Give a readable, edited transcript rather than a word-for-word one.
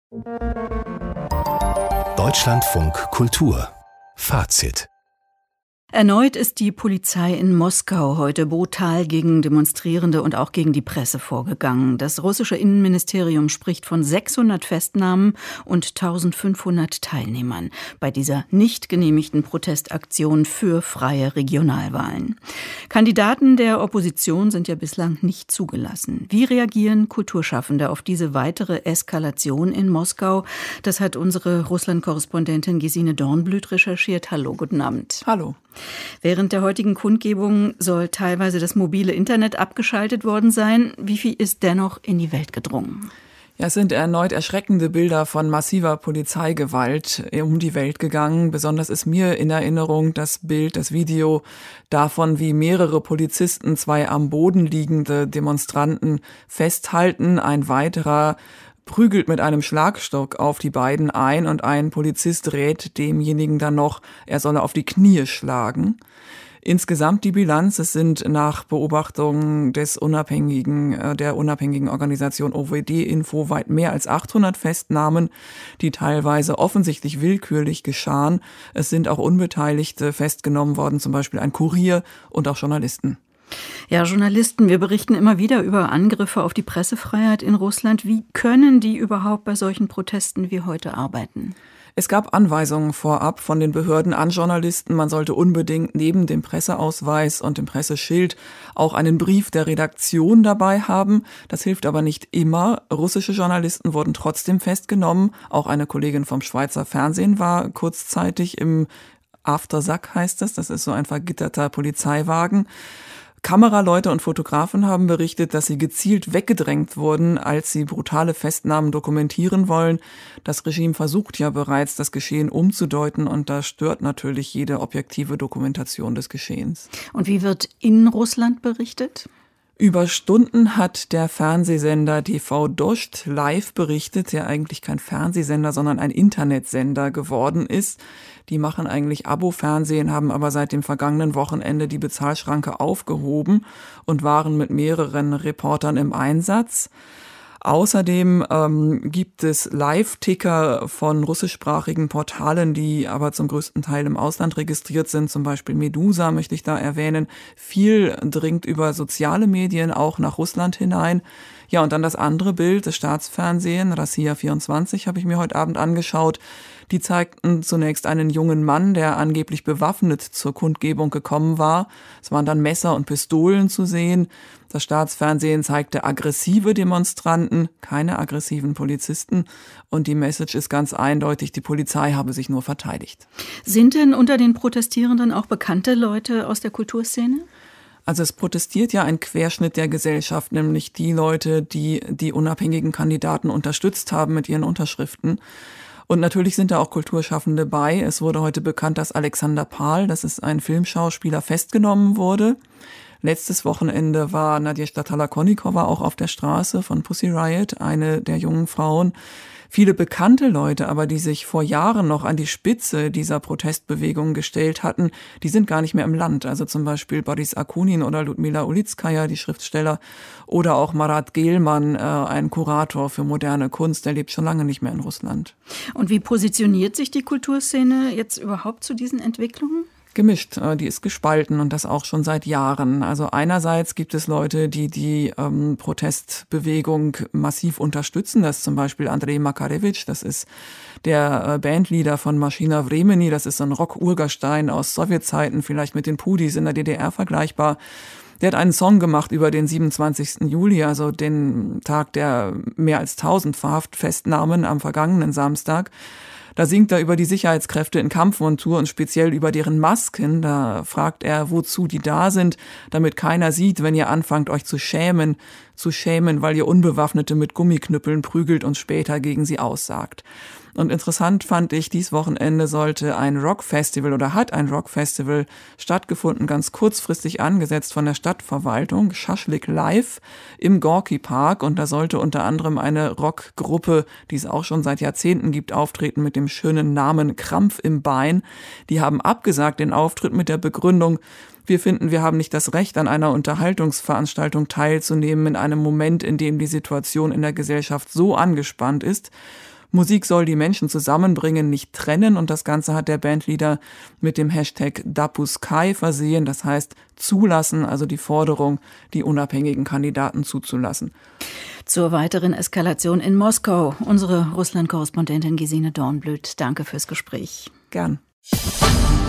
Deutschlandfunk Kultur Fazit. Erneut ist die Polizei in Moskau heute brutal gegen Demonstrierende und auch gegen die Presse vorgegangen. Das russische Innenministerium spricht von 600 Festnahmen und 1500 Teilnehmern bei dieser nicht genehmigten Protestaktion für freie Regionalwahlen. Kandidaten der Opposition sind ja bislang nicht zugelassen. Wie reagieren Kulturschaffende auf diese weitere Eskalation in Moskau? Das hat unsere Russland-Korrespondentin Gesine Dornblüt recherchiert. Hallo, guten Abend. Hallo. Während der heutigen Kundgebung soll teilweise das mobile Internet abgeschaltet worden sein. Wie viel ist dennoch in die Welt gedrungen? Ja, es sind erneut erschreckende Bilder von massiver Polizeigewalt um die Welt gegangen. Besonders ist mir in Erinnerung das Video davon, wie mehrere Polizisten zwei am Boden liegende Demonstranten festhalten. Ein weiterer prügelt mit einem Schlagstock auf die beiden ein und ein Polizist rät demjenigen dann noch, er solle auf die Knie schlagen. Insgesamt die Bilanz, es sind nach Beobachtungen der unabhängigen Organisation OVD-Info weit mehr als 800 Festnahmen, die teilweise offensichtlich willkürlich geschahen. Es sind auch Unbeteiligte festgenommen worden, zum Beispiel ein Kurier und auch Journalisten. Ja, Journalisten, wir berichten immer wieder über Angriffe auf die Pressefreiheit in Russland. Wie können die überhaupt bei solchen Protesten wie heute arbeiten? Es gab Anweisungen vorab von den Behörden an Journalisten, man sollte unbedingt neben dem Presseausweis und dem Presseschild auch einen Brief der Redaktion dabei haben. Das hilft aber nicht immer. Russische Journalisten wurden trotzdem festgenommen. Auch eine Kollegin vom Schweizer Fernsehen war kurzzeitig im Aftersack, heißt es. Das ist so ein vergitterter Polizeiwagen. Kameraleute und Fotografen haben berichtet, dass sie gezielt weggedrängt wurden, als sie brutale Festnahmen dokumentieren wollen. Das Regime versucht ja bereits, das Geschehen umzudeuten und das stört natürlich jede objektive Dokumentation des Geschehens. Und wie wird in Russland berichtet? Über Stunden hat der Fernsehsender TV Dost live berichtet, der eigentlich kein Fernsehsender, sondern ein Internetsender geworden ist. Die machen eigentlich Abo-Fernsehen, haben aber seit dem vergangenen Wochenende die Bezahlschranke aufgehoben und waren mit mehreren Reportern im Einsatz. Außerdem gibt es Live-Ticker von russischsprachigen Portalen, die aber zum größten Teil im Ausland registriert sind. Zum Beispiel Medusa möchte ich da erwähnen. Viel dringt über soziale Medien auch nach Russland hinein. Ja, und dann das andere Bild, das Staatsfernsehen, Rossiya 24, habe ich mir heute Abend angeschaut. Die zeigten zunächst einen jungen Mann, der angeblich bewaffnet zur Kundgebung gekommen war. Es waren dann Messer und Pistolen zu sehen. Das Staatsfernsehen zeigte aggressive Demonstranten, keine aggressiven Polizisten. Und die Message ist ganz eindeutig, die Polizei habe sich nur verteidigt. Sind denn unter den Protestierenden auch bekannte Leute aus der Kulturszene? Also es protestiert ja ein Querschnitt der Gesellschaft, nämlich die Leute, die die unabhängigen Kandidaten unterstützt haben mit ihren Unterschriften. Und natürlich sind da auch Kulturschaffende bei. Es wurde heute bekannt, dass Alexander Pahl, das ist ein Filmschauspieler, festgenommen wurde. Letztes Wochenende war Nadezhda Talakonikova auch auf der Straße von Pussy Riot, eine der jungen Frauen. Viele bekannte Leute aber, die sich vor Jahren noch an die Spitze dieser Protestbewegung gestellt hatten, die sind gar nicht mehr im Land. Also zum Beispiel Boris Akunin oder Ludmila Ulitskaya, die Schriftsteller, oder auch Marat Gelman, ein Kurator für moderne Kunst, der lebt schon lange nicht mehr in Russland. Und wie positioniert sich die Kulturszene jetzt überhaupt zu diesen Entwicklungen? Gemischt, die ist gespalten und das auch schon seit Jahren. Also einerseits gibt es Leute, die die Protestbewegung massiv unterstützen. Das ist zum Beispiel Andrei Makarewitsch, das ist der Bandleader von Maschina Vremeni, das ist so ein Rock-Urgestein aus Sowjetzeiten, vielleicht mit den Pudis in der DDR vergleichbar. Der hat einen Song gemacht über den 27. Juli, also den Tag der mehr als 1000 Verhaftfestnahmen am vergangenen Samstag. Da singt er über die Sicherheitskräfte in Kampfmontur und speziell über deren Masken. Da fragt er, wozu die da sind, damit keiner sieht, wenn ihr anfangt, euch zu schämen, weil ihr Unbewaffnete mit Gummiknüppeln prügelt und später gegen sie aussagt. Und interessant fand ich, dies Wochenende sollte ein Rockfestival oder hat ein Rockfestival stattgefunden, ganz kurzfristig angesetzt von der Stadtverwaltung, Schaschlik Live im Gorki Park. Und da sollte unter anderem eine Rockgruppe, die es auch schon seit Jahrzehnten gibt, auftreten mit dem schönen Namen Krampf im Bein. Die haben abgesagt den Auftritt mit der Begründung, Wir finden, wir haben nicht das Recht, an einer Unterhaltungsveranstaltung teilzunehmen in einem Moment, in dem die Situation in der Gesellschaft so angespannt ist. Musik soll die Menschen zusammenbringen, nicht trennen, und das Ganze hat der Bandleader mit dem Hashtag Dapuskai versehen, das heißt zulassen, also die Forderung, die unabhängigen Kandidaten zuzulassen. Zur weiteren Eskalation in Moskau, unsere Russland-Korrespondentin Gesine Dornblüt. Danke fürs Gespräch. Gern.